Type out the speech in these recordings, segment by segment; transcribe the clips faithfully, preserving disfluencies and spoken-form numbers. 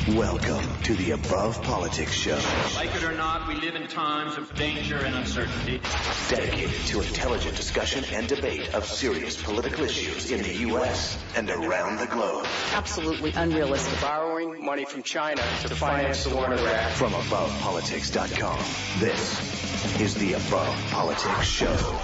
Welcome to the Above Politics Show. Like it or not, we live in times of danger and uncertainty. Dedicated to intelligent discussion and debate of serious political issues in the U S and around the globe. Absolutely unrealistic. Borrowing money from China to finance the war in Iraq. From above politics dot com, this is the Above Politics Show.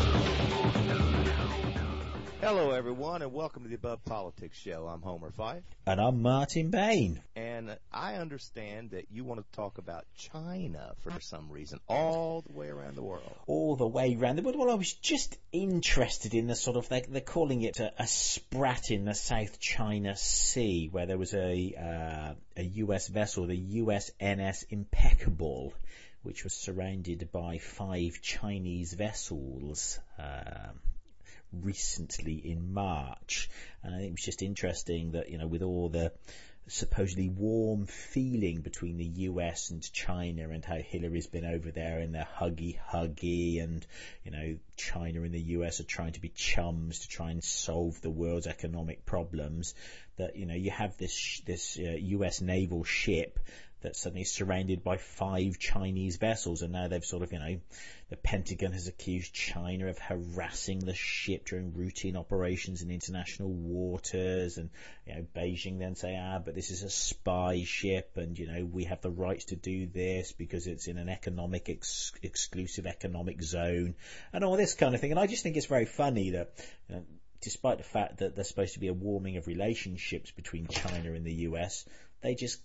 Hello, everyone, and welcome to the Above Politics Show. I'm Homer Fife. And I'm Martin Bain. And I understand that you want to talk about China for some reason, all the way around the world. All the way around the world. Well, I was just interested in the sort of, they're, they're calling it a, a sprat in the South China Sea, where there was a, uh, a U S vessel, the U S N S Impeccable, which was surrounded by five Chinese vessels, um, recently in March. And I think it was just interesting that, you know, with all the supposedly warm feeling between the U S and China and how Hillary's been over there and their huggy huggy and, you know, China and the U S are trying to be chums to try and solve the world's economic problems, that, you know, you have this, this uh, U S naval ship that's suddenly surrounded by five Chinese vessels, and now they've sort of, you know, the Pentagon has accused China of harassing the ship during routine operations in international waters, and, you know, Beijing then say, ah, but this is a spy ship, and, you know, we have the rights to do this because it's in an economic, ex- exclusive economic zone, and all this kind of thing. And I just think it's very funny that, you know, despite the fact that there's supposed to be a warming of relationships between China and the U S, they just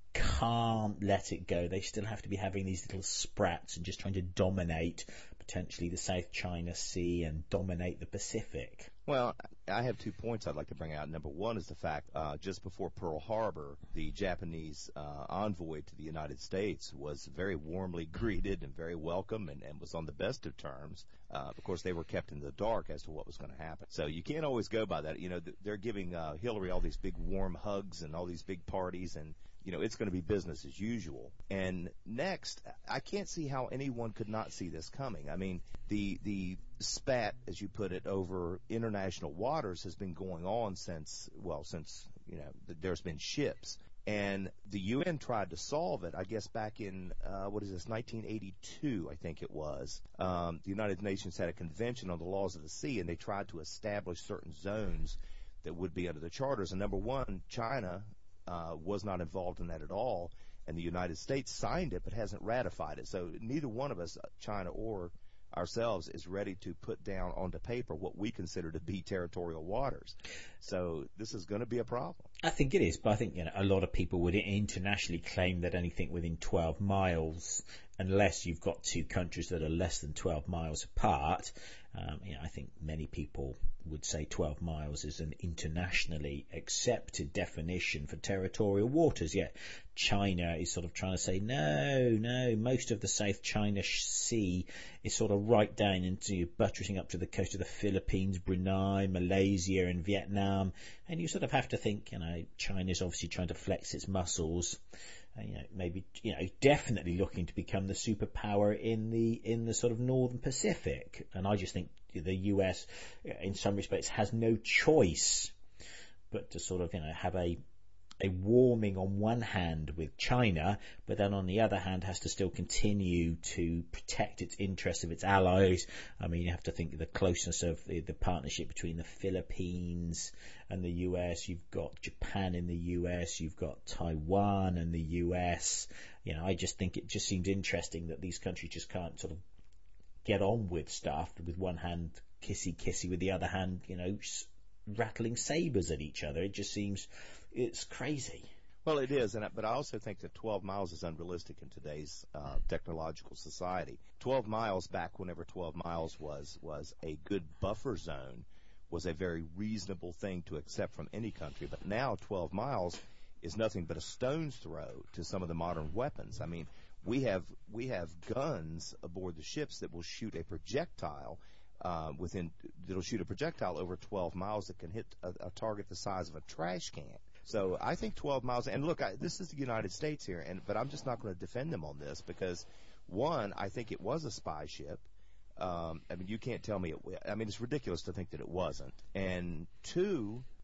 can't let it go. They still have to be having these little sprats and just trying to dominate potentially the South China Sea and dominate the Pacific. Well, I have two points I'd like to bring out. Number one is the fact uh, just before Pearl Harbor, the Japanese uh, envoy to the United States was very warmly greeted and very welcome and, and was on the best of terms. Uh, of course, they were kept in the dark as to what was going to happen. So you can't always go by that. You know, they're giving uh, Hillary all these big warm hugs and all these big parties, and you know, it's going to be business as usual. And next, I can't see how anyone could not see this coming. I mean, the the spat, as you put it, over international waters has been going on since, well, since, you know, there's been ships. And the U N tried to solve it, I guess, back in, uh, what is this, nineteen eighty-two, I think it was. Um, the United Nations had a convention on the laws of the sea, and they tried to establish certain zones that would be under the charters. And number one, China Uh, was not involved in that at all, and the United States signed it but hasn't ratified it. So neither one of us, China or ourselves, is ready to put down onto paper what we consider to be territorial waters. So this is going to be a problem. I think it is, but I think, you know, a lot of people would internationally claim that anything within twelve miles, unless you've got two countries that are less than twelve miles apart, um, you know, I think many people would say twelve miles is an internationally accepted definition for territorial waters. Yet China is sort of trying to say, no, no, most of the South China Sea is sort of right down into buttressing up to the coast of the Philippines, Brunei, Malaysia and Vietnam. And you sort of have to think, you know, China's obviously trying to flex its muscles. Uh, you know, maybe, you know, definitely looking to become the superpower in the in the sort of Northern Pacific. And I just think the U S, in some respects, has no choice but to sort of, you know, have a a warming on one hand with China, but then on the other hand has to still continue to protect its interests of its allies. I mean, you have to think of the closeness of the, the partnership between the Philippines and the U S. You've got Japan in the U S. You've got Taiwan and the U S. You know, I just think it just seems interesting that these countries just can't sort of get on with stuff with one hand kissy kissy, with the other hand, you know, rattling sabers at each other. It just seems, it's crazy. Well, it is, and but I also think that twelve miles is unrealistic in today's uh, technological society. twelve miles back, whenever twelve miles was was a good buffer zone, was a very reasonable thing to accept from any country. But now twelve miles is nothing but a stone's throw to some of the modern weapons. I mean, we have we have guns aboard the ships that will shoot a projectile uh, within that'll shoot a projectile over twelve miles that can hit a, a target the size of a trash can. So I think twelve miles, and look, I, this is the United States here, and but I'm just not going to defend them on this because, one, I think it was a spy ship. Um, I mean, you can't tell me it. I mean, it's ridiculous to think that it wasn't. And two,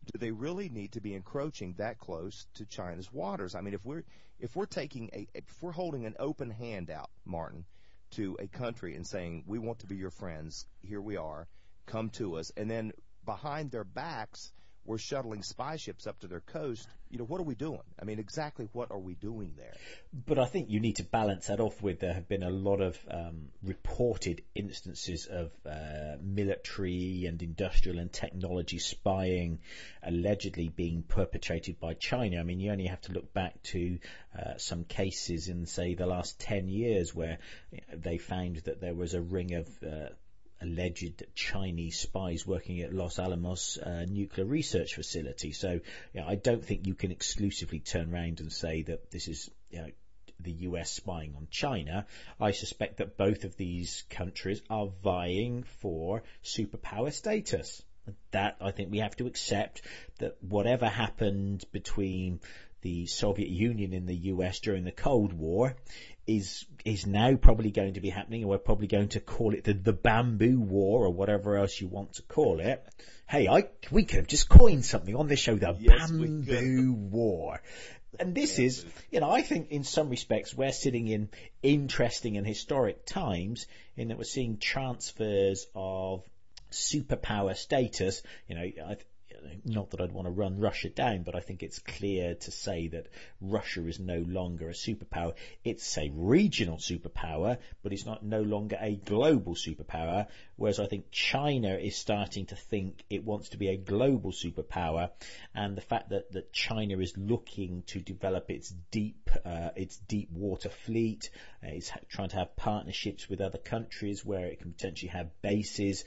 do they really need to be encroaching that close to China's waters? I mean, if we're if we're taking a if we're holding an open hand out, Martin, to a country and saying we want to be your friends, here we are, come to us, and then behind their backs we're shuttling spy ships up to their coast, you know, what are we doing? I mean, exactly what are we doing there? But I think you need to balance that off with there have been a lot of um, reported instances of uh, military and industrial and technology spying allegedly being perpetrated by China. I mean, you only have to look back to uh, some cases in, say, the last ten years where you know, they found that there was a ring of uh, alleged Chinese spies working at Los Alamos uh, nuclear research facility. So you know, I don't think you can exclusively turn around and say that this is you know, the U S spying on China. I suspect that both of these countries are vying for superpower status. That I think we have to accept that whatever happened between the Soviet Union and the U S during the Cold War is is now probably going to be happening, and we're probably going to call it the, the Bamboo War or whatever else you want to call it. Hey, I we could have just coined something on this show, the yes, Bamboo War. And this yeah, is, you know, I think in some respects we're sitting in interesting and historic times in that we're seeing transfers of superpower status. You know, I not that I'd want to run Russia down, but I think it's clear to say that Russia is no longer a superpower. It's a regional superpower, but it's not no longer a global superpower, whereas I think China is starting to think it wants to be a global superpower, and the fact that, that China is looking to develop its deep uh, its deep water fleet, uh, it's ha- trying to have partnerships with other countries where it can potentially have bases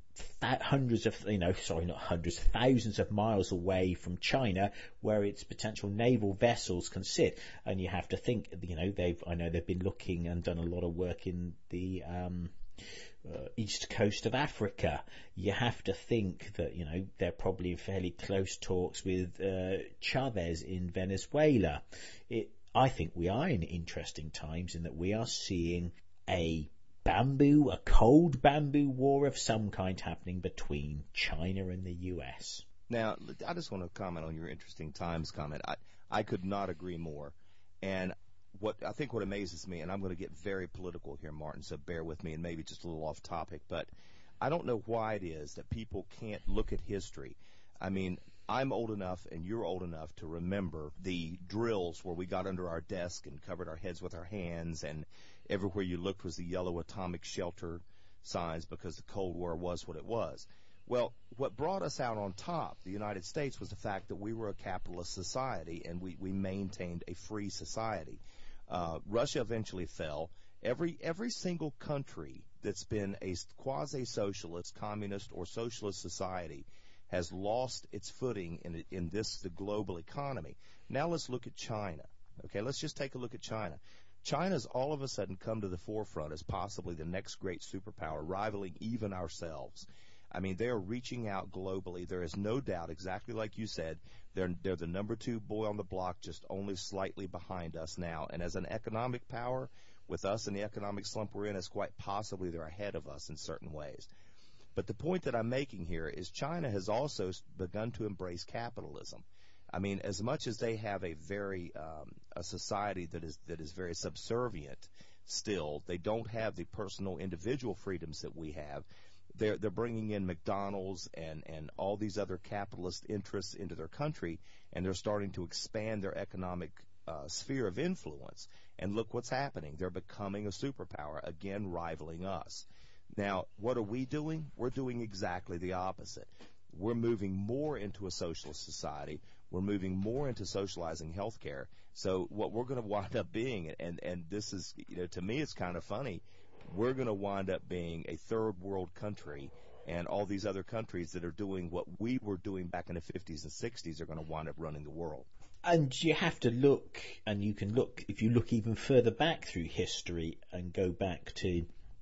hundreds of, you know, sorry, not hundreds, thousands of miles away from China, where its potential naval vessels can sit. And you have to think, you know, they've, I know they've been looking and done a lot of work in the um, uh, east coast of Africa. You have to think that, you know, they're probably in fairly close talks with uh, Chavez in Venezuela. It, I think we are in interesting times in that we are seeing a bamboo, a cold bamboo war of some kind happening between China and the U S. Now, I just want to comment on your interesting times comment. I, I could not agree more. And what I think what amazes me, and I'm going to get very political here, Martin, so bear with me and maybe just a little off topic, but I don't know why it is that people can't look at history. I mean, I'm old enough and you're old enough to remember the drills where we got under our desk and covered our heads with our hands, and everywhere you looked was the yellow atomic shelter signs because the Cold War was what it was. Well, what brought us out on top, the United States, was the fact that we were a capitalist society and we, we maintained a free society. Uh, Russia eventually fell. Every every single country that's been a quasi-socialist, communist, or socialist society has lost its footing in in this the global economy. Now let's look at China. Okay, let's just take a look at China. China's all of a sudden come to the forefront as possibly the next great superpower, rivaling even ourselves. I mean, they are reaching out globally. There is no doubt, exactly like you said, they're they're the number two boy on the block, just only slightly behind us now. And as an economic power, with us in the economic slump we're in, it's quite possibly they're ahead of us in certain ways. But the point that I'm making here is China has also begun to embrace capitalism. I mean, as much as they have a very um, a society that is that is very subservient still, they don't have the personal individual freedoms that we have. They're they're bringing in McDonald's and and all these other capitalist interests into their country, and they're starting to expand their economic uh, sphere of influence. And look what's happening. They're becoming a superpower, again rivaling us. Now, what are we doing? We're doing exactly the opposite. We're moving more into a socialist society. We're moving more into socializing healthcare. So what we're going to wind up being, and, and this is, you know, to me it's kind of funny, we're going to wind up being a third world country, and all these other countries that are doing what we were doing back in the fifties and sixties are going to wind up running the world. And you have to look, and you can look, if you look even further back through history and go back to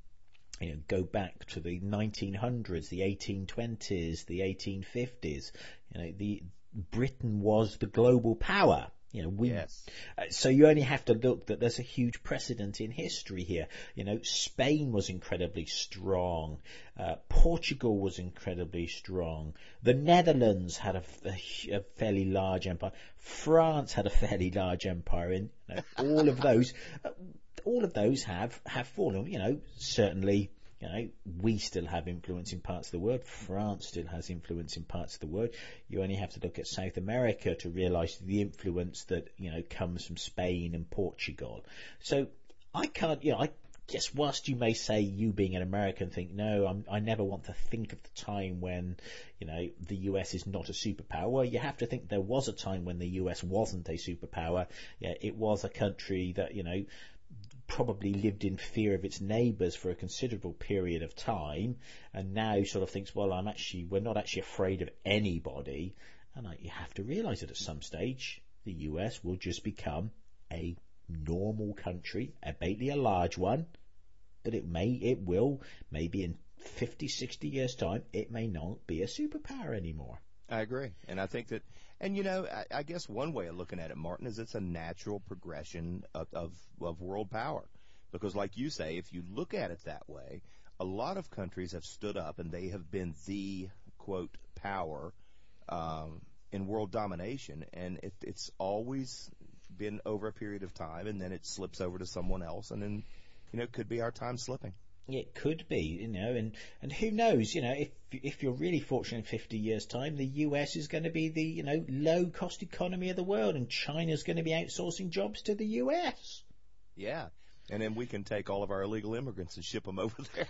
You know, go back to the nineteen hundreds, the eighteen twenties, the eighteen fifties. You know, the Britain was the global power. You know, we, yes. uh, so you only have to look that there's a huge precedent in history here. You know, Spain was incredibly strong. Uh, Portugal was incredibly strong. The Netherlands had a, a, a fairly large empire. France had a fairly large empire. And you know, all of those, uh, all of those have, have fallen. You know, certainly, you know, we still have influence in parts of the world. France still has influence in parts of the world. You only have to look at South America to realise the influence that, you know, comes from Spain and Portugal. So I can't, you know, I guess whilst you may say, you being an American, think, no, I'm, I never want to think of the time when, you know, the U S is not a superpower. Well, you have to think there was a time when the U S wasn't a superpower. Yeah, it was a country that, you know, probably lived in fear of its neighbours for a considerable period of time, and now sort of thinks, well, I'm actually, we're not actually afraid of anybody. And I, you have to realise that at some stage the U S will just become a normal country, albeit a large one, but it may, it will, maybe in fifty, sixty years' time, it may not be a superpower anymore. I agree. And I think that, and you know, I, I guess one way of looking at it, Martin, is it's a natural progression of, of, of world power. Because like you say, if you look at it that way, a lot of countries have stood up and they have been the, quote, power um, in world domination. And it, it's always been over a period of time, and then it slips over to someone else. And then, you know, it could be our time slipping. It could be, you know, and, and who knows, you know, if if you're really fortunate in fifty years' time, the U S is going to be the, you know, low-cost economy of the world, and China's going to be outsourcing jobs to the U S. Yeah, and then we can take all of our illegal immigrants and ship them over there.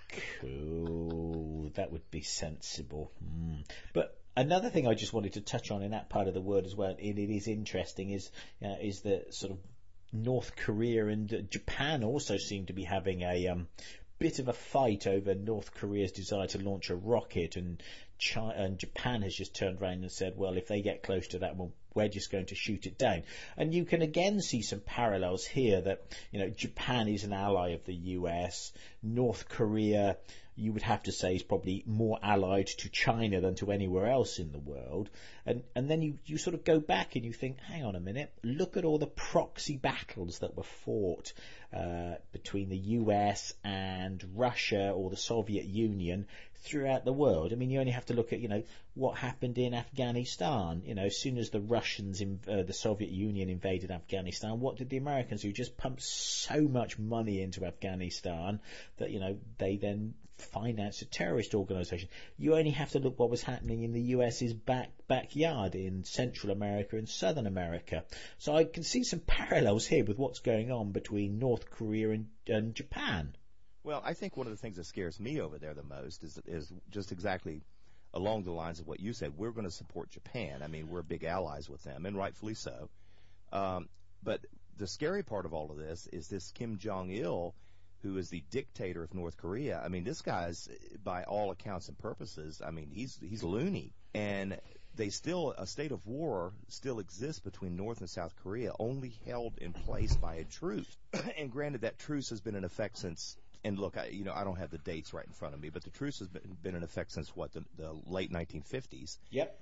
Cool, that would be sensible. Mm. But another thing I just wanted to touch on in that part of the world as well, and it is interesting, is uh, is the sort of North Korea and uh, Japan also seem to be having a um, bit of a fight over North Korea's desire to launch a rocket, and China, and Japan has just turned around and said, well, if they get close to that, well, we're just going to shoot it down. And you can again see some parallels here that, you know, Japan is an ally of the U S. North Korea, you would have to say, is probably more allied to China than to anywhere else in the world. And and then you, you sort of go back and you think, hang on a minute, look at all the proxy battles that were fought uh, between the U S and Russia or the Soviet Union throughout the world. I mean, you only have to look at, you know, what happened in Afghanistan. You know, as soon as the Russians, in, uh, the Soviet Union invaded Afghanistan, what did the Americans do? Just pump so much money into Afghanistan that, you know, they then financed a terrorist organisation. You only have to look what was happening in the US's back backyard in Central America and Southern America. So I can see some parallels here with what's going on between North Korea and, and Japan. Well, I think one of the things that scares me over there the most is is just exactly along the lines of what you said. We're going to support Japan. I mean, we're big allies with them, and rightfully so. Um, but the scary part of all of this is this Kim Jong-il, who is the dictator of North Korea. I mean, this guy's, by all accounts and purposes, I mean, he's he's loony. And they still, a state of war still exists between North and South Korea, only held in place by a truce. And granted, that truce has been in effect since, and look, I, you know, I don't have the dates right in front of me, but the truce has been, been in effect since, what, the, the late nineteen fifties. Yep.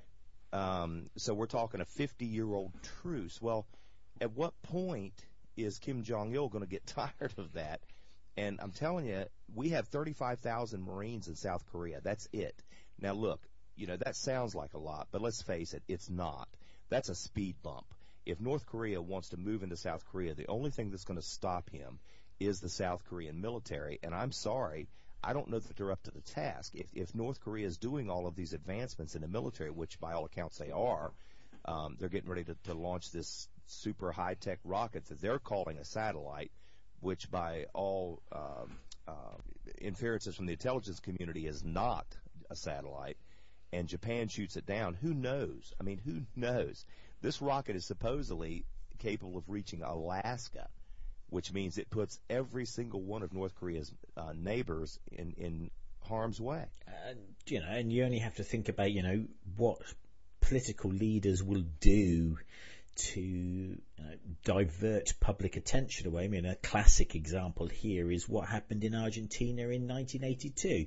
Um, so we're talking a fifty-year-old truce. Well, at what point is Kim Jong-il going to get tired of that? And I'm telling you, we have thirty-five thousand Marines in South Korea. That's it. Now, look, you know, that sounds like a lot, but let's face it, it's not. That's a speed bump. If North Korea wants to move into South Korea, the only thing that's going to stop him is the South Korean military. And I'm sorry, I don't know that they're up to the task. If, if North Korea is doing all of these advancements in the military, which by all accounts they are, um, they're getting ready to, to launch this super high-tech rocket that they're calling a satellite, which by all um, uh, inferences from the intelligence community is not a satellite, and Japan shoots it down. Who knows? I mean, who knows? This rocket is supposedly capable of reaching Alaska, which means it puts every single one of North Korea's uh, neighbors in, in harm's way. Uh, you know, and you only have to think about, you know, what political leaders will do to you know, divert public attention away. I mean, a classic example here is what happened in Argentina in nineteen eighty-two.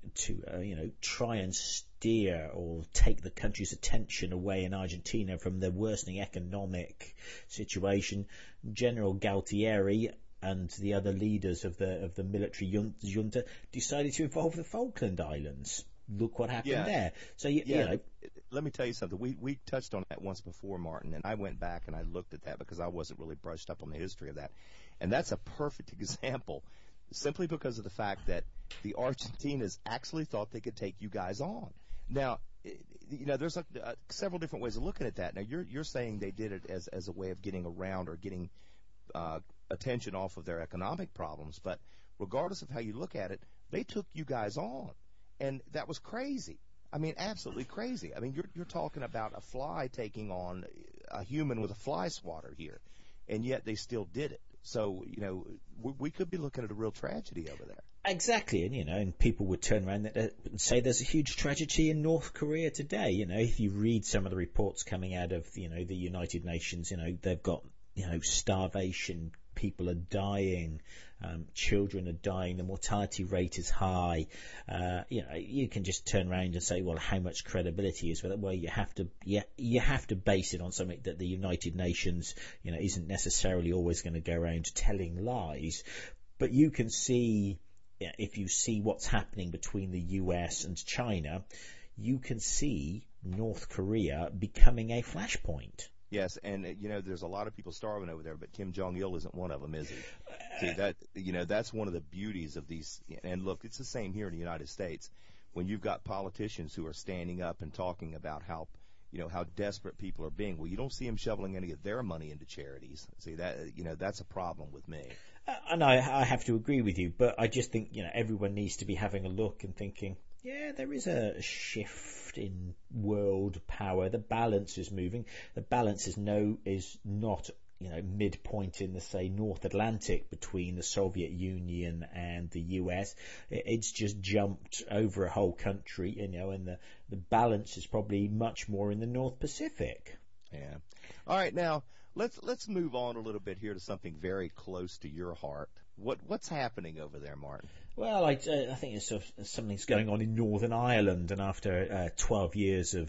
to uh, you know try and steer or take the country's attention away in Argentina from the worsening economic situation. General Galtieri and the other leaders of the of the military junta decided to involve the Falkland Islands. Look what happened yeah. there. So you, yeah. you know, let me tell you something. We we touched on that once before, Martin, and I went back and I looked at that because I wasn't really brushed up on the history of that, and that's a perfect example, simply because of the fact that the Argentinas actually thought they could take you guys on. Now, you know, there's a, uh, several different ways of looking at that. Now, you're you're saying they did it as as a way of getting around or getting uh, attention off of their economic problems, but regardless of how you look at it, they took you guys on. And that was crazy. I mean, absolutely crazy. I mean, you're you're talking about a fly taking on a human with a fly swatter here, and yet they still did it. So, you know, we, we could be looking at a real tragedy over there. Exactly, and you know, and people would turn around and say there's a huge tragedy in North Korea today. You know, if you read some of the reports coming out of, you know, the United Nations, you know, they've got, you know, starvation. People are dying, um, children are dying, the mortality rate is high. Uh, you know, you can just turn around and say, well, how much credibility is that? Well, you have to, you, you have to base it on something that the United Nations, you know, isn't necessarily always going to go around telling lies. But you can see, if you see what's happening between the U S and China, you can see North Korea becoming a flashpoint. Yes, and uh, you know, there's a lot of people starving over there, but Kim Jong-il isn't one of them, is he? See, that, you know, that's one of the beauties of these. And look, it's the same here in the United States. When you've got politicians who are standing up and talking about how, you know, how desperate people are being, well, you don't see them shoveling any of their money into charities. See, that, you know, that's a problem with me. Uh, and I, I have to agree with you, but I just think, you know, everyone needs to be having a look and thinking, yeah, there is a shift in world power. The balance is moving. The balance is no is not, you know, midpoint in the, say, North Atlantic between the Soviet Union and the U S. It's just jumped over a whole country, you know, and the, the balance is probably much more in the North Pacific. Yeah. All right, now let's let's move on a little bit here to something very close to your heart. What what's happening over there, Martin? Well, I, uh, I think it's sort of, something's going on in Northern Ireland, and after uh, twelve years of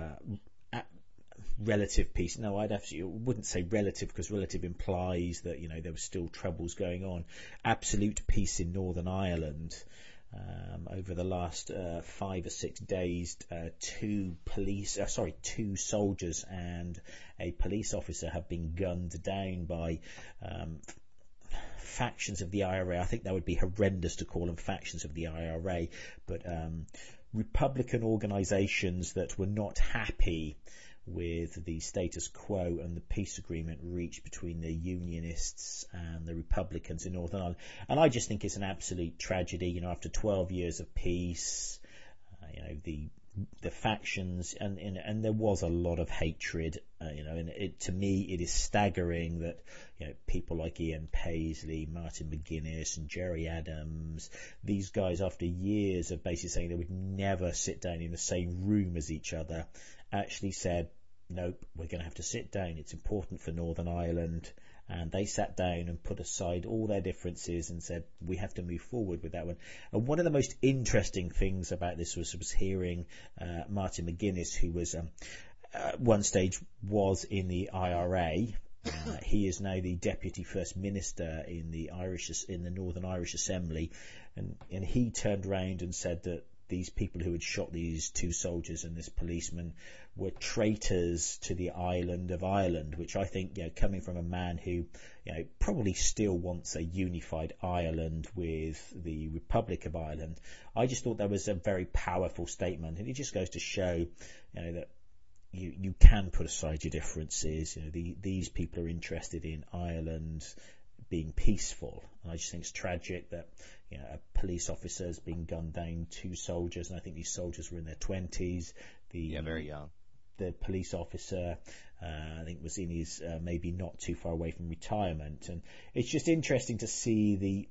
uh, relative peace, no, I'd actually wouldn't say relative, because relative implies that, you know, there were still troubles going on. Absolute peace in Northern Ireland. Um, over the last uh, five or six days, uh, two police, uh, sorry, two soldiers and a police officer have been gunned down by um, factions of the I R A. I think that would be horrendous to call them factions of the I R A, but um, Republican organisations that were not happy with the status quo and the peace agreement reached between the Unionists and the Republicans in Northern Ireland. And I just think it's an absolute tragedy. You know, after twelve years of peace, uh, you know, the the factions, and, and and there was a lot of hatred, uh, you know, and it, to me it is staggering that, you know, people like Ian Paisley, Martin McGuinness and Jerry Adams, these guys, after years of basically saying they would never sit down in the same room as each other, actually said, nope, we're going to have to sit down, it's important for Northern Ireland. And they sat down and put aside all their differences and said, we have to move forward with that one. And one of the most interesting things about this was, was hearing uh, Martin McGuinness, who was um, at one stage was in the I R A. Uh, he is now the Deputy First Minister in the Irish in the Northern Irish Assembly. And, and he turned around and said that these people who had shot these two soldiers and this policeman were traitors to the island of Ireland, which I think, you know, coming from a man who, you know, probably still wants a unified Ireland with the Republic of Ireland, I just thought that was a very powerful statement. And it just goes to show, you know, that you, you can put aside your differences. You know, the, these people are interested in Ireland being peaceful. And I just think it's tragic that, you know, a police officer has been gunned down, two soldiers, and I think these soldiers were in their twenties. The, yeah, very young. The police officer, uh, I think, was in his uh, maybe not too far away from retirement. And it's just interesting to see the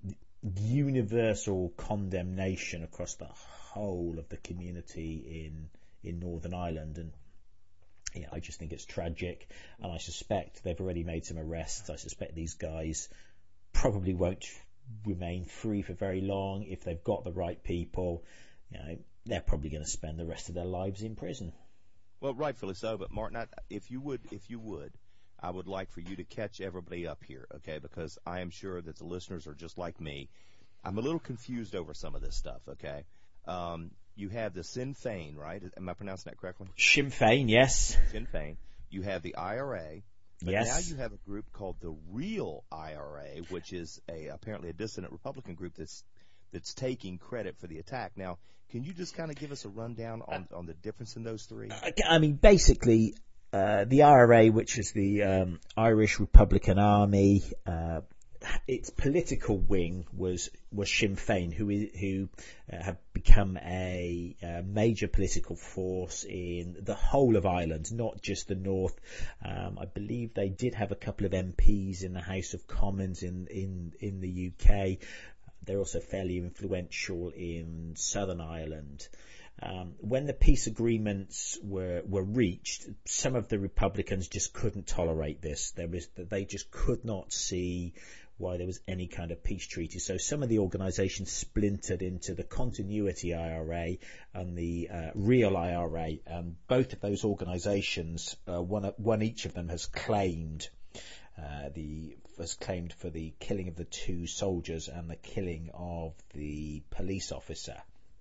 universal condemnation across the whole of the community in in Northern Ireland. And yeah, I just think it's tragic, and I suspect they've already made some arrests. I suspect these guys probably won't remain free for very long if they've got the right people. you know, they're probably going to spend the rest of their lives in prison. Well, rightfully so. But Martin, I, if you would, if you would, I would like for you to catch everybody up here, okay? Because I am sure that the listeners are just like me. I'm a little confused over some of this stuff, okay? Um, you have the Sinn Féin, right? Am I pronouncing that correctly? Sinn Féin, yes. Sinn Féin. You have the I R A. But yes. now you have a group called the Real I R A, which is a apparently a dissident Republican group that's that's taking credit for the attack. Now, can you just kind of give us a rundown on, on the difference in those three? I mean, basically, uh, the I R A, which is the um, Irish Republican Army, uh, its political wing was was Sinn Féin, who who uh, have become a, a major political force in the whole of Ireland, not just the north. Um, I believe they did have a couple of M Ps in the House of Commons in in in the U K. They're also fairly influential in Southern Ireland. Um, when the peace agreements were were reached, some of the Republicans just couldn't tolerate this. There was they just could not see why there was any kind of peace treaty. So some of the organisations splintered into the Continuity I R A and the uh, Real I R A. And both of those organisations, uh, one one each of them has claimed uh, the has claimed for the killing of the two soldiers and the killing of the police officer.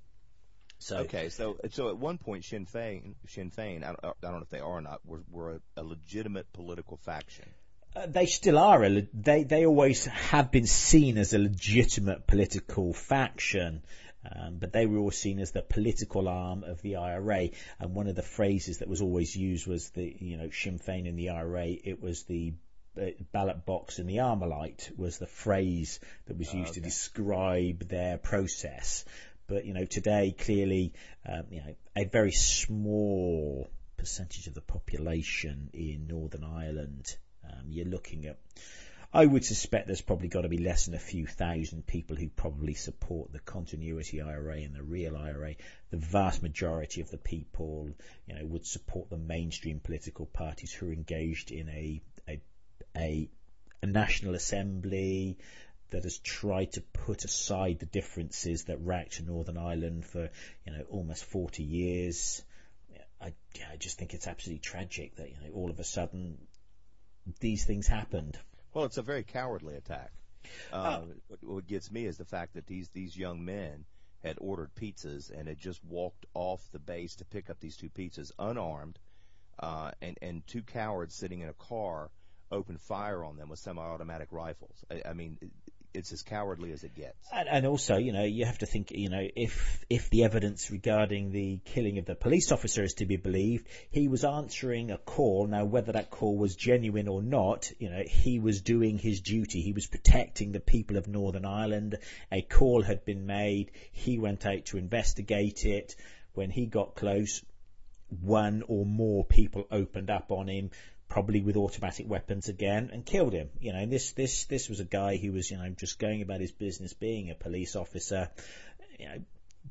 So, okay, so so at one point, Sinn Féin, Sinn Féin, I don't, I don't know if they are or not, were, were a, a legitimate political faction. Uh, they still are. A, they they always have been seen as a legitimate political faction, um, but they were always seen as the political arm of the I R A. And one of the phrases that was always used was the you know Sinn Féin and the I R A. It was the uh, ballot box and the Armalite was the phrase that was used oh, okay. to describe their process. But, you know, today, clearly, um, you know, a very small percentage of the population in Northern Ireland, um, you're looking at, I would suspect there's probably got to be less than a few thousand people who probably support the Continuity I R A and the Real I R A. The vast majority of the people, you know, would support the mainstream political parties who are engaged in a, a, a, a National Assembly that has tried to put aside the differences that racked Northern Ireland for, you know, almost forty years. I, I just think it's absolutely tragic that, you know, all of a sudden these things happened. Well, it's a very cowardly attack. Uh, uh, what, what gets me is the fact that these, these young men had ordered pizzas and had just walked off the base to pick up these two pizzas unarmed, uh, and, and two cowards sitting in a car opened fire on them with semi-automatic rifles. I, I mean, it's as cowardly as it gets. And, and also, you know, you have to think, you know, if if the evidence regarding the killing of the police officer is to be believed, he was answering a call. Now, whether that call was genuine or not, you know, he was doing his duty. He was protecting the people of Northern Ireland. A call had been made. He went out to investigate it. When he got close, one or more people opened up on him, probably with automatic weapons again, and killed him. You know, this this this was a guy who was, you know, just going about his business, being a police officer. You know,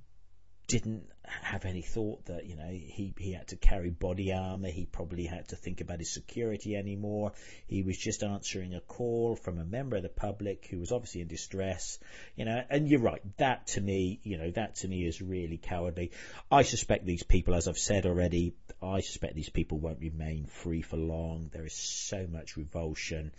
didn't have any thought that, you know, he he had to carry body armor. He probably had to think about his security anymore. He was just answering a call from a member of the public who was obviously in distress. You know, and you're right. That to me, you know, that to me is really cowardly. I suspect these people, as I've said already, I suspect these people won't remain free for long. There is so much revulsion.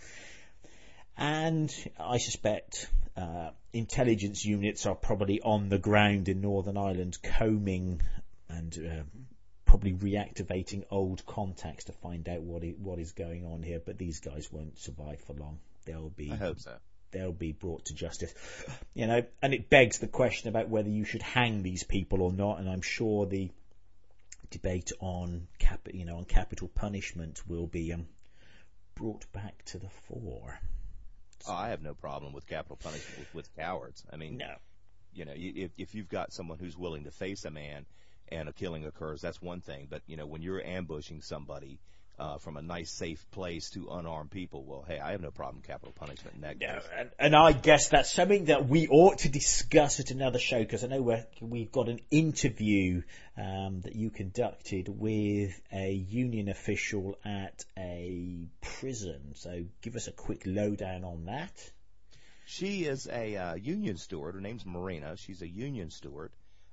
And I suspect uh, intelligence units are probably on the ground in Northern Ireland combing and uh, probably reactivating old contacts to find out what is, what is going on here. But these guys won't survive for long. They'll be, I hope so. They'll be brought to justice. You know, and it begs the question about whether you should hang these people or not. And I'm sure the debate on cap, you know, on capital punishment will be um, brought back to the fore. Oh, I have no problem with capital punishment with, with cowards. I mean, no. You know, if if you've got someone who's willing to face a man and a killing occurs, that's one thing. But, you know, when you're ambushing somebody uh, from a nice, safe place to unarmed people, well, hey, I have no problem with capital punishment in that no, case. And, and I guess that's something that we ought to discuss at another show, because I know we're, we've got an interview um, that you conducted with a union official at a prison. So give us a quick lowdown on that. She is a uh, union steward. Her name's Marina. She's a union steward.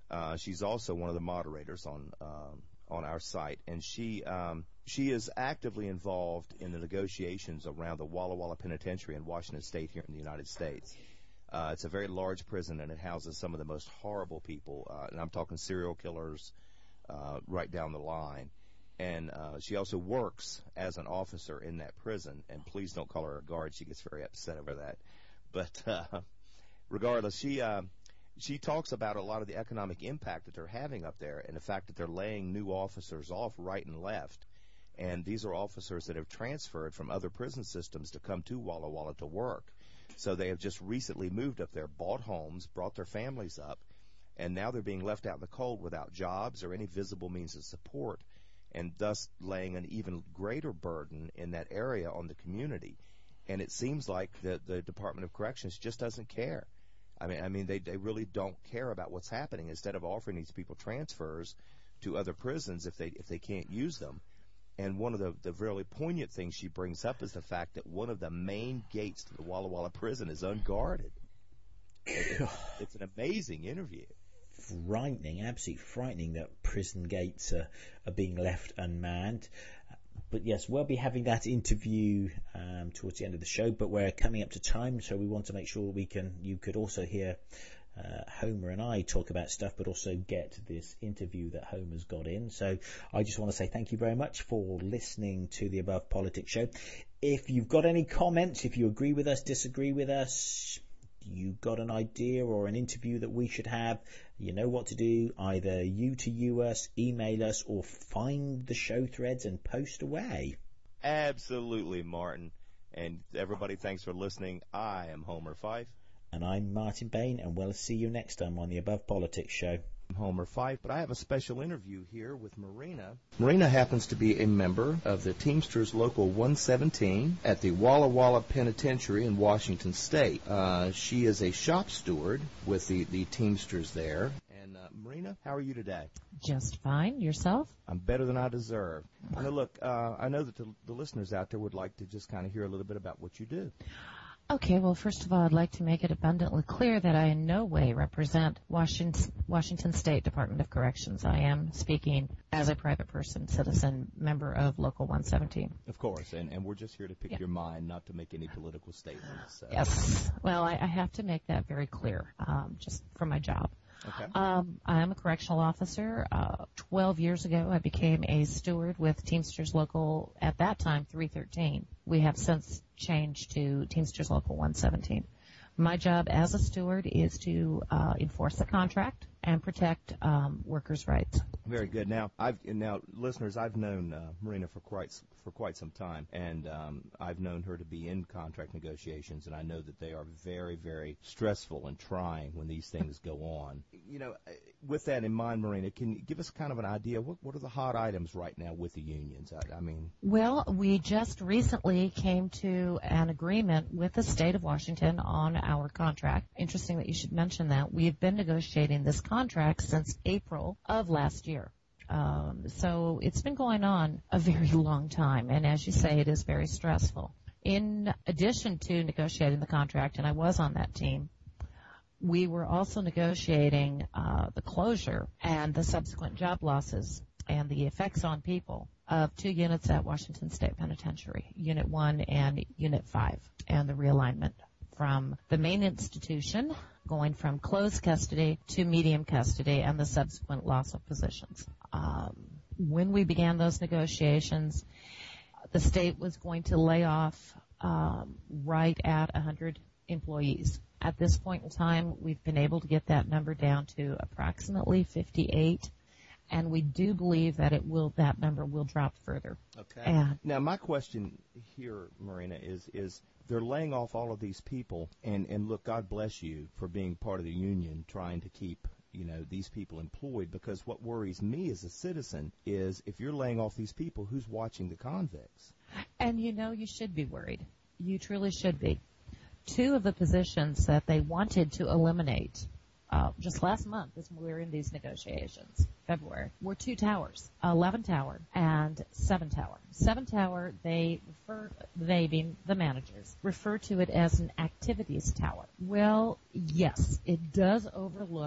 Uh, she's also one of the moderators on um, on our site, and she um, she is actively involved in the negotiations around the Walla Walla Penitentiary in Washington State here in the United States. Uh, it's a very large prison, and it houses some of the most horrible people, uh, and I'm talking serial killers uh, right down the line. And uh, she also works as an officer in that prison, and please don't call her a guard. She gets very upset over that. But uh, regardless, she uh, she talks about a lot of the economic impact that they're having up there and the fact that they're laying new officers off right and left. And these are officers that have transferred from other prison systems to come to Walla Walla to work. So they have just recently moved up there, bought homes, brought their families up, and now they're being left out in the cold without jobs or any visible means of support, and thus laying an even greater burden in that area on the community. And it seems like the, the Department of Corrections just doesn't care. I mean, I mean, they, they really don't care about what's happening. Instead of offering these people transfers to other prisons if they if they can't use them. And one of the, the really poignant things she brings up is the fact that one of the main gates to the Walla Walla prison is unguarded. It, it's an amazing interview. Frightening, absolutely frightening that prison gates are, are being left unmanned. But yes, we'll be having that interview um, towards the end of the show, but we're coming up to time, so we want to make sure we can. You could also hear uh, Homer and I talk about stuff, but also get this interview that Homer's got in. So I just want to say thank you very much for listening to the Above Politics show. If you've got any comments, if you agree with us, disagree with us, you got an idea or an interview that we should have, you know what to do. Either you to you us, email us, or find the show threads and post away. Absolutely, Martin. And everybody, thanks for listening. I am Homer Fife. And I'm Martin Bain, and we'll see you next time on the Above Politics show. I'm Homer Fife, but I have a special interview here with Marina. Marina happens to be a member of the Teamsters Local one seventeen at the Walla Walla Penitentiary in Washington State. Uh, she is a shop steward with the, the Teamsters there. And uh, Marina, how are you today? Just fine. Yourself? I'm better than I deserve. Now, look, uh, I know that the, the listeners out there would like to just kind of hear a little bit about what you do. Okay, well, first of all, I'd like to make it abundantly clear that I in no way represent Washington, Washington State Department of Corrections. I am speaking as a private person, citizen, member of Local one seventeen. Of course, and, and we're just here to pick yeah. your mind, not to make any political statements. So. Yes. Well, I, I have to make that very clear, um, just for my job. Okay. Um, I'm a correctional officer. Uh, Twelve years ago, I became a steward with Teamsters Local, at that time, three thirteen. We have since changed to Teamsters Local one seventeen. My job as a steward is to uh, enforce the contract and protect um, workers' rights. Very good. Now, I've now, listeners, I've known uh, Marina for quite for quite some time, and um, I've known her to be in contract negotiations, and I know that they are very, very stressful and trying when these things go on. You know, with that in mind, Marina, can you give us kind of an idea? What what are the hot items right now with the unions? I, I mean, well, we just recently came to an agreement with the state of Washington on our contract. Interesting that you should mention that. We've been negotiating this contract since April of last year. Um, so it's been going on a very long time, and as you say, it is very stressful. In addition to negotiating the contract, and I was on that team, we were also negotiating uh, the closure and the subsequent job losses and the effects on people of two units at Washington State Penitentiary, Unit one and Unit five, and the realignment from the main institution, going from closed custody to medium custody, and the subsequent loss of positions. Um, when we began those negotiations, the state was going to lay off um, right at one hundred employees. At this point in time, we've been able to get that number down to approximately fifty-eight, and we do believe that it will that number will drop further. Okay. And now, my question here, Marina, is is they're laying off all of these people, and, and look, God bless you for being part of the union, trying to keep, you know, these people employed, because what worries me as a citizen is if you're laying off these people, who's watching the convicts? And, you know, you should be worried. You truly should be. Two of the positions that they wanted to eliminate uh, just last month, as we were in these negotiations, February, were two towers, eleven Tower and seven Tower. seven Tower, they refer, they being the managers, refer to it as an activities tower. Well, yes, it does overlook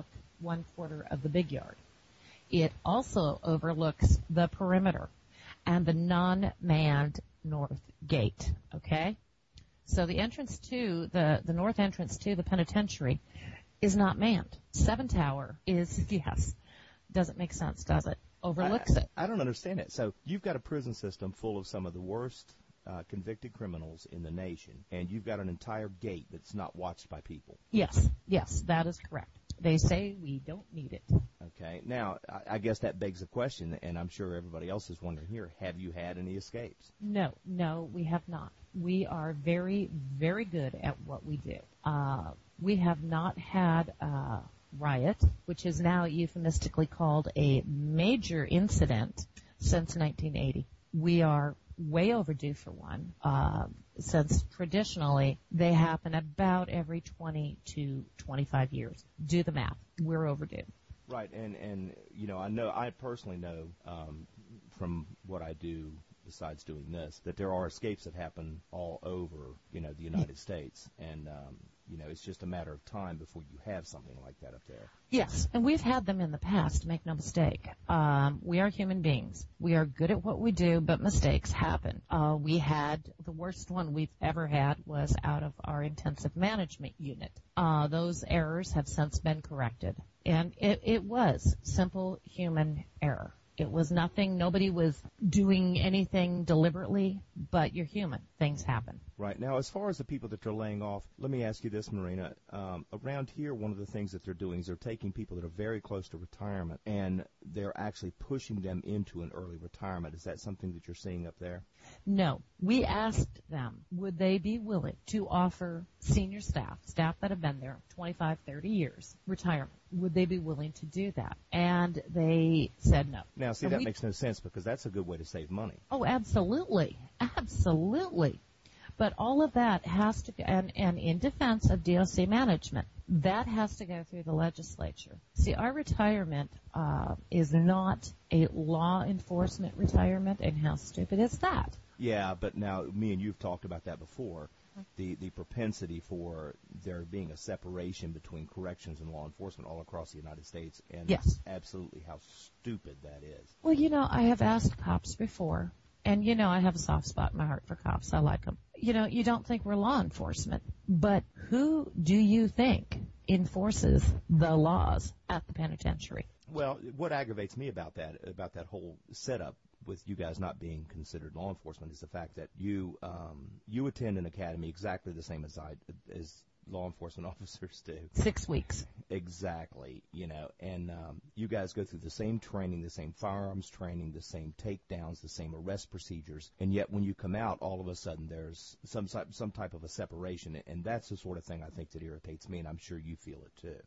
one quarter of the big yard. It also overlooks the perimeter and the non-manned north gate, okay? So the entrance to, the, the north entrance to the penitentiary is not manned. Seven Tower is, yes, doesn't make sense, does it? Overlooks I, it. I don't understand it. So you've got a prison system full of some of the worst uh, convicted criminals in the nation, and you've got an entire gate that's not watched by people. Yes, yes, that is correct. They say we don't need it. Okay. Now, I, I guess that begs a question, and I'm sure everybody else is wondering here, have you had any escapes? No, no, we have not. We are very, very good at what we do. Uh, we have not had a riot, which is now euphemistically called a major incident, since nineteen eighty. We are way overdue for one, uh, since traditionally they happen about every twenty to twenty-five years. Do the math. We're overdue. Right, and, and you know, I know, I personally know um, from what I do, besides doing this, that there are escapes that happen all over, you know, the United States, and um, you know, it's just a matter of time before you have something like that up there. Yes, and we've had them in the past, make no mistake. Um, we are human beings. We are good at what we do, but mistakes happen. Uh, we had, the worst one we've ever had was out of our intensive management unit. Uh, those errors have since been corrected. And it, it was simple human error. It was nothing, nobody was doing anything deliberately, but you're human. Things happen. Right. Now, as far as the people that they're laying off, let me ask you this, Marina. Um, around here, one of the things that they're doing is they're taking people that are very close to retirement, and they're actually pushing them into an early retirement. Is that something that you're seeing up there? No. We asked them, would they be willing to offer senior staff, staff that have been there twenty-five, thirty years, retirement? Would they be willing to do that? And they said no. Now, see, and that we, makes no sense because that's a good way to save money. Oh, absolutely. Absolutely. But all of that has to, and, and in defense of D O C management, that has to go through the legislature. See, our retirement uh, is not a law enforcement retirement, and how stupid is that? Yeah, but now me and you've talked about that before. The the propensity for there being a separation between corrections and law enforcement all across the United States, and yes, absolutely how stupid that is. Well, you know, I have asked cops before, and you know, I have a soft spot in my heart for cops. I like them. You know, you don't think we're law enforcement, but who do you think enforces the laws at the penitentiary? Well, what aggravates me about that, about that whole setup with you guys not being considered law enforcement, is the fact that you um, you attend an academy exactly the same as I as law enforcement officers do. Six weeks. Exactly, you know, and um, you guys go through the same training, the same firearms training, the same takedowns, the same arrest procedures, and yet when you come out, all of a sudden there's some some type of a separation, and that's the sort of thing I think that irritates me, and I'm sure you feel it too.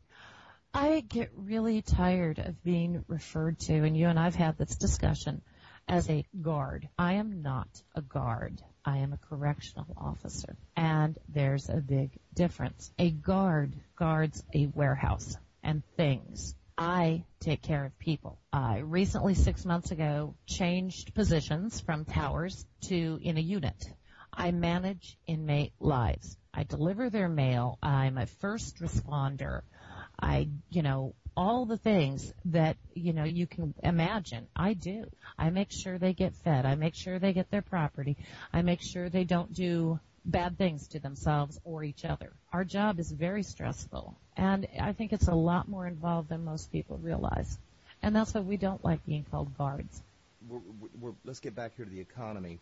I get really tired of being referred to, and you and I've had this discussion, as a guard. I am not a guard. I am a correctional officer. And there's a big difference. A guard guards a warehouse and things. I take care of people. I recently, six months ago, changed positions from towers to in a unit. I manage inmate lives. I deliver their mail. I'm a first responder. I, you know, all the things that, you know, you can imagine. I do. I make sure they get fed. I make sure they get their property. I make sure they don't do bad things to themselves or each other. Our job is very stressful, and I think it's a lot more involved than most people realize. And that's why we don't like being called guards. We're, we're, let's get back here to the economy.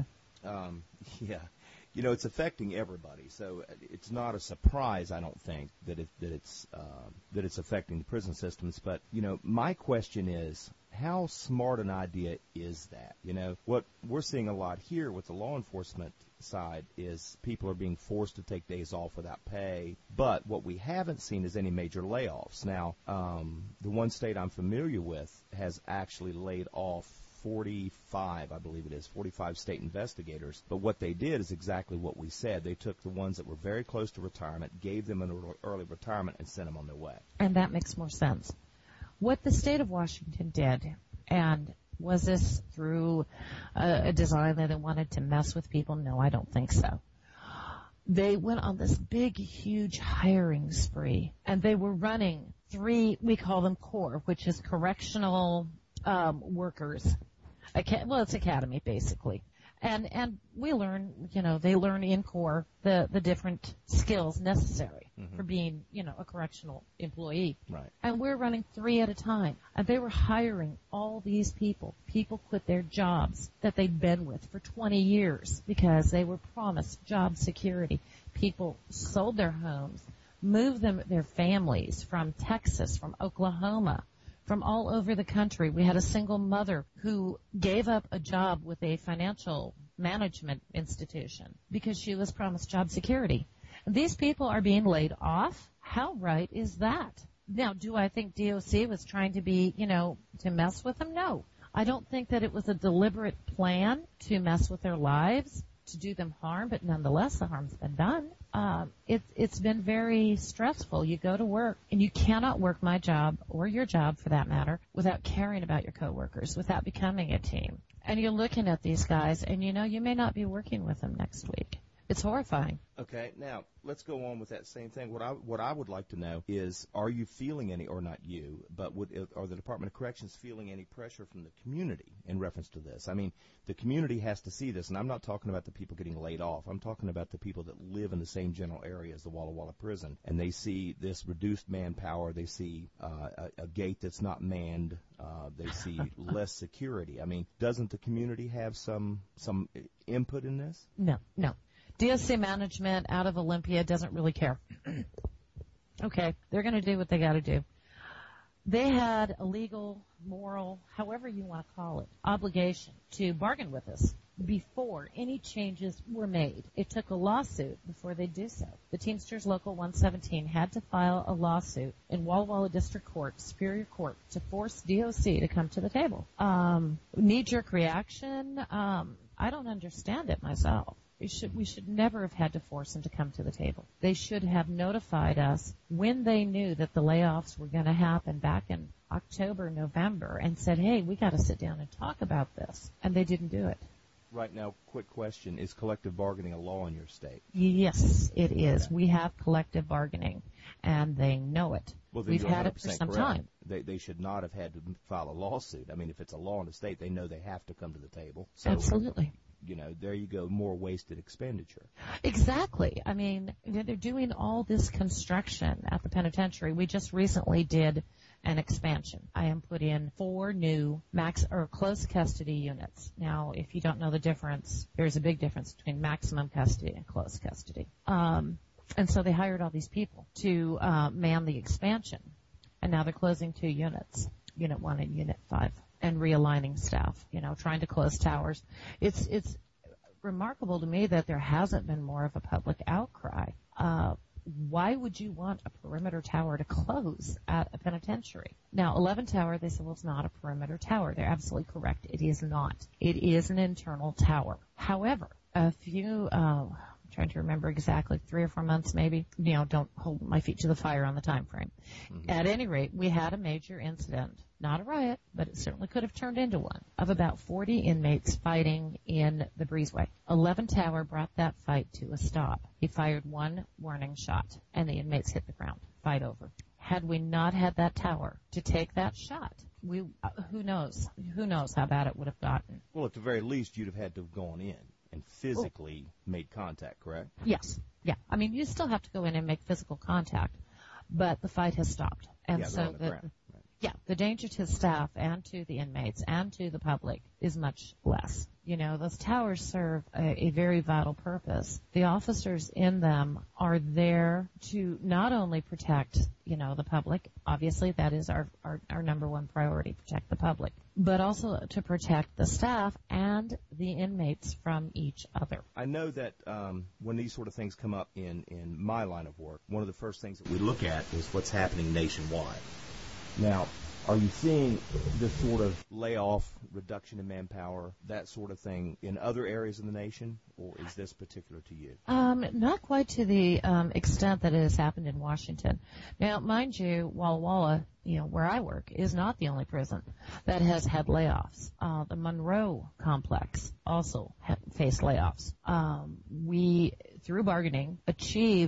um, yeah. You know, it's affecting everybody, so it's not a surprise, I don't think, that it, that it's uh, that it's affecting the prison systems. But you know, my question is, how smart an idea is that? You know, what we're seeing a lot here with the law enforcement side is people are being forced to take days off without pay. But what we haven't seen is any major layoffs. Now, um, the one state I'm familiar with has actually laid off forty-five, I believe it is, forty-five state investigators. But what they did is exactly what we said. They took the ones that were very close to retirement, gave them an early retirement, and sent them on their way. And that makes more sense. What the state of Washington did, and was this through a, a design that they wanted to mess with people? No, I don't think so. They went on this big, huge hiring spree, and they were running three, we call them CORE, which is correctional um, workers. Aca- well, it's academy, basically. And and we learn, you know, they learn in CORE the, the different skills necessary mm-hmm. for being, you know, a correctional employee. Right. And we're running three at a time. And they were hiring all these people. People quit their jobs that they'd been with for twenty years because they were promised job security. People sold their homes, moved them, their families from Texas, from Oklahoma, from all over the country. We had a single mother who gave up a job with a financial management institution because she was promised job security. These people are being laid off. How right is that? Now, do I think D O C was trying to be, you know, to mess with them? No. I don't think that it was a deliberate plan to mess with their lives, to do them harm, but nonetheless, the harm's been done. Um, it, it's been very stressful. You go to work, and you cannot work my job, or your job for that matter, without caring about your coworkers, without becoming a team. And you're looking at these guys, and you know you may not be working with them next week. It's horrifying. Okay, now let's go on with that same thing. What I what I would like to know is, are you feeling any, or not you, but would, are the Department of Corrections feeling any pressure from the community in reference to this? I mean, the community has to see this, and I'm not talking about the people getting laid off. I'm talking about the people that live in the same general area as the Walla Walla prison, and they see this reduced manpower. They see uh, a, a gate that's not manned. Uh, they see less security. I mean, doesn't the community have some some input in this? No, no. D O C management out of Olympia doesn't really care. Okay, they're going to do what they got to do. They had a legal, moral, however you want to call it, obligation to bargain with us before any changes were made. It took a lawsuit before they do so. The Teamsters Local one seventeen had to file a lawsuit in Walla Walla District Court, Superior Court, to force D O C to come to the table. Um, knee-jerk reaction, um, I don't understand it myself. We should, we should never have had to force them to come to the table. They should have notified us when they knew that the layoffs were going to happen back in October, November, and said, hey, we got to sit down and talk about this. And they didn't do it. Right now, quick question, is collective bargaining a law in your state? Yes, it is. Okay. We have collective bargaining, and they know it. Well, then We've you're had it for some correct. time. They, they should not have had to file a lawsuit. I mean, if it's a law in the state, they know they have to come to the table. So, absolutely. You know, there you go, more wasted expenditure. Exactly. I mean, they're doing all this construction at the penitentiary. We just recently did an expansion. I am put in four new max or close custody units. Now, if you don't know the difference, there's a big difference between maximum custody and close custody. Um, and so they hired all these people to uh, man the expansion, and now they're closing two units, Unit one and Unit five. And realigning staff, you know, trying to close towers. It's it's remarkable to me that there hasn't been more of a public outcry. Uh, why would you want a perimeter tower to close at a penitentiary? Now, eleven Tower, they said, well, it's not a perimeter tower. They're absolutely correct. It is not. It is an internal tower. However, a few, uh, I'm trying to remember exactly, three or four months maybe, you know, don't hold my feet to the fire on the time frame. Mm-hmm. At any rate, we had a major incident. Not a riot, but it certainly could have turned into one, of about forty inmates fighting in the breezeway. eleven Tower brought that fight to a stop. He fired one warning shot, and the inmates hit the ground. Fight over. Had we not had that tower to take that shot, we uh, who knows? Who knows how bad it would have gotten. Well, at the very least, you'd have had to have gone in and physically oh. made contact, correct? Yes. Yeah. I mean, you still have to go in and make physical contact, but the fight has stopped. And yeah, so on the the, ground. Yeah, the danger to staff and to the inmates and to the public is much less. You know, those towers serve a, a very vital purpose. The officers in them are there to not only protect, you know, the public, obviously that is our, our, our number one priority, protect the public, but also to protect the staff and the inmates from each other. I know that um, when these sort of things come up in, in my line of work, one of the first things that we look at is what's happening nationwide. Now, are you seeing this sort of layoff, reduction in manpower, that sort of thing in other areas of the nation, or is this particular to you? Um, not quite to the um, extent that it has happened in Washington. Now, mind you, Walla Walla, you know, where I work, is not the only prison that has had layoffs. Uh, the Monroe complex also ha- faced layoffs. Um, we, through bargaining, achieved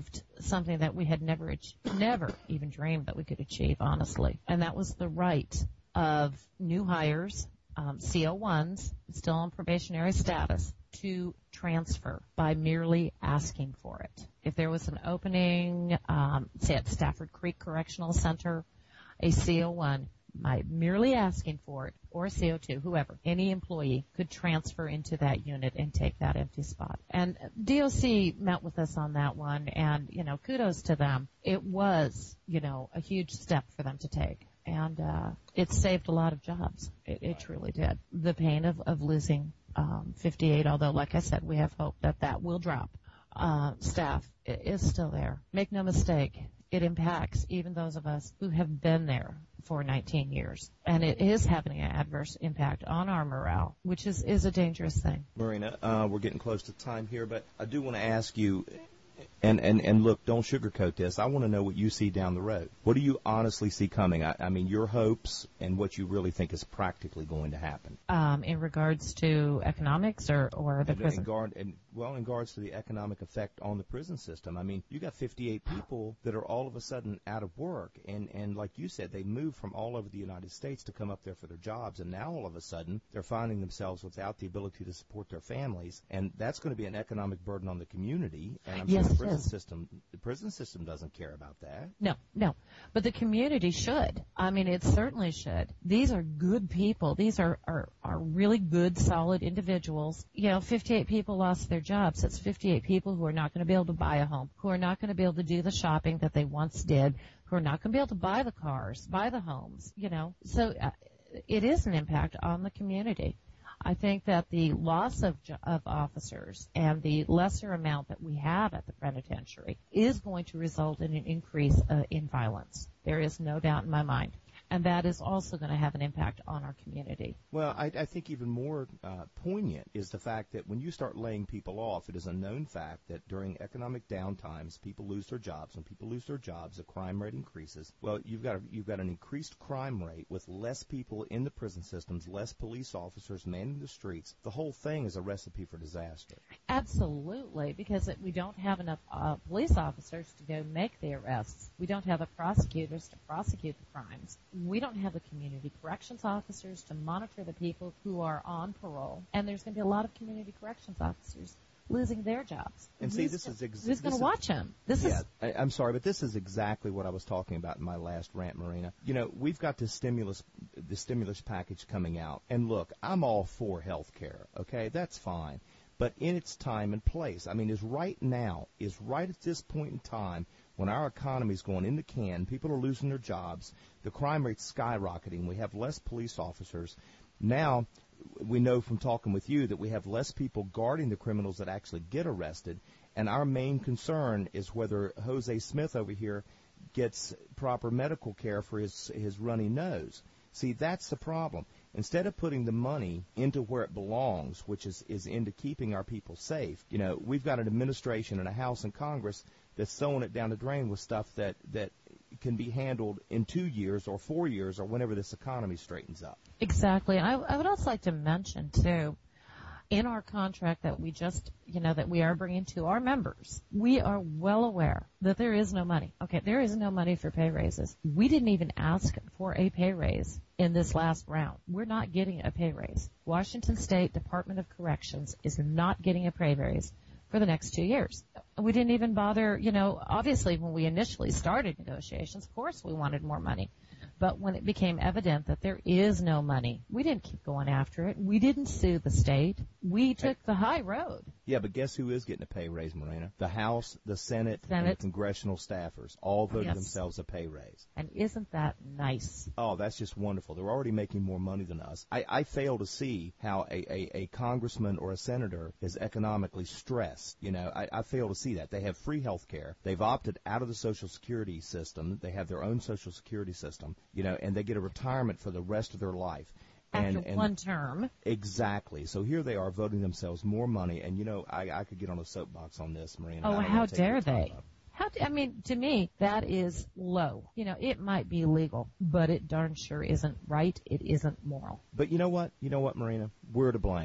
something that we had never, ach- never even dreamed that we could achieve, honestly. And that was the right of new hires, um, C O ones, still on probationary status, to transfer by merely asking for it. If there was an opening, um, say at Stafford Creek Correctional Center, a C O one, by merely asking for it, or a C O two, whoever, any employee could transfer into that unit and take that empty spot. And D O C met with us on that one, and, you know, kudos to them. It was, you know, a huge step for them to take. And uh, it saved a lot of jobs. It, it truly did. The pain of, of losing um, fifty-eight, although, like I said, we have hope that that will drop. Uh, staff is still there. Make no mistake, it impacts even those of us who have been there for nineteen years. And it is having an adverse impact on our morale, which is, is a dangerous thing. Marina, uh, we're getting close to time here, but I do want to ask you, and, and, and look, don't sugarcoat this. I want to know what you see down the road. What do you honestly see coming? I, I mean, your hopes and what you really think is practically going to happen. Um, in regards to economics or, or the and, prison? In guard, and, well, in regards to the economic effect on the prison system. I mean, you got fifty-eight people that are all of a sudden out of work. And, and like you said, they moved from all over the United States to come up there for their jobs. And now all of a sudden they're finding themselves without the ability to support their families. And that's going to be an economic burden on the community. And I'm yes, sure the prison yes. system, the prison system doesn't care about that. No, no. But the community should. I mean, it certainly should. These are good people. These are, are, are really good, solid individuals. You know, fifty-eight people lost their jobs. That's fifty-eight people who are not going to be able to buy a home, who are not going to be able to do the shopping that they once did, who are not going to be able to buy the cars, buy the homes, you know. So uh, it is an impact on the community. I think that the loss of, of officers and the lesser amount that we have at the penitentiary is going to result in an increase uh, in violence. There is no doubt in my mind. And that is also going to have an impact on our community. Well, I, I think even more uh, poignant is the fact that when you start laying people off, it is a known fact that during economic downtimes, people lose their jobs. When people lose their jobs, the crime rate increases. Well, you've got a, you've got an increased crime rate with less people in the prison systems, less police officers manning the streets. The whole thing is a recipe for disaster. Absolutely, because we don't have enough uh, police officers to go make the arrests. We don't have the prosecutors to prosecute the crimes. We don't have the community corrections officers to monitor the people who are on parole. And there's going to be a lot of community corrections officers losing their jobs. And who's see, this go- is ex- who's going to watch them? This yeah, is. I, I'm sorry, but this is exactly what I was talking about in my last rant, Marina. You know, we've got this stimulus, the stimulus package coming out, and look, I'm all for health care. Okay, that's fine, but in its time and place. I mean, is right now, is right at this point in time when our economy is going in the can, people are losing their jobs, the crime rate's skyrocketing, we have less police officers. Now, we know from talking with you that we have less people guarding the criminals that actually get arrested, and our main concern is whether Jose Smith over here gets proper medical care for his, his runny nose. See, that's the problem. Instead of putting the money into where it belongs, which is, is into keeping our people safe, you know, we've got an administration and a House and Congress that's throwing it down the drain with stuff that, that can be handled in two years or four years or whenever this economy straightens up. Exactly. I, I would also like to mention, too, in our contract that we just, you know, that we are bringing to our members, we are well aware that there is no money. Okay, there is no money for pay raises. We didn't even ask for a pay raise in this last round. We're not getting a pay raise. Washington State Department of Corrections is not getting a pay raise for the next two years. We didn't even bother, you know, obviously when we initially started negotiations, of course we wanted more money. But when it became evident that there is no money, we didn't keep going after it. We didn't sue the state. We took the high road. Yeah, but guess who is getting a pay raise, Marina? The House, the Senate, Senate. and the congressional staffers all voted Yes. themselves a pay raise. And isn't that nice? Oh, that's just wonderful. They're already making more money than us. I, I fail to see how a, a, a congressman or a senator is economically stressed. You know, I, I fail to see that. They have free health care. They've opted out of the Social Security system. They have their own Social Security system, you know, and they get a retirement for the rest of their life. After And, and one term. Exactly. So here they are voting themselves more money. And, you know, I, I could get on a soapbox on this, Marina. Oh, I don't how wanna take dare your time they? up. How do, I mean, to me, that is low. You know, it might be legal, but it darn sure isn't right. It isn't moral. But you know what? You know what, Marina? We're to blame.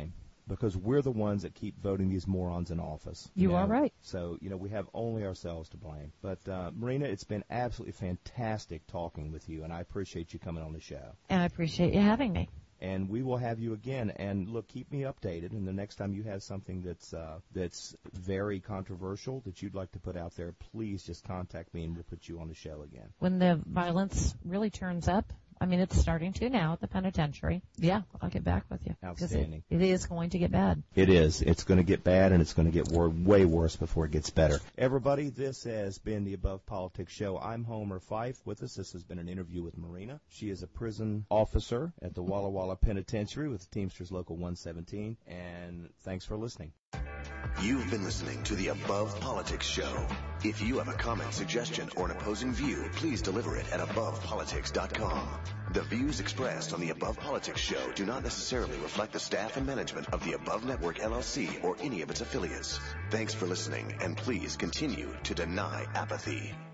because we're the ones that keep voting these morons in office. You know? are right. So, you know, we have only ourselves to blame. But, uh, Marina, it's been absolutely fantastic talking with you, and I appreciate you coming on the show. And I appreciate you having me. And we will have you again. And look, keep me updated. And the next time you have something that's uh, that's very controversial that you'd like to put out there, please just contact me and we'll put you on the show again. When the violence really turns up, I mean, it's starting to now at the penitentiary. Yeah, I'll get back with you. Outstanding. It, it is going to get bad. It is. It's going to get bad, and it's going to get wor- way worse before it gets better. Everybody, this has been the Above Politics Show. I'm Homer Fife. With us, this has been an interview with Marina. She is a prison officer at the Walla Walla Penitentiary with Teamsters Local one seventeen. And thanks for listening. You've been listening to the Above Politics Show. If you have a comment, suggestion, or an opposing view, please deliver it at above politics dot com. The views expressed on the Above Politics Show do not necessarily reflect the staff and management of the Above Network, L L C, or any of its affiliates. Thanks for listening, and please continue to deny apathy.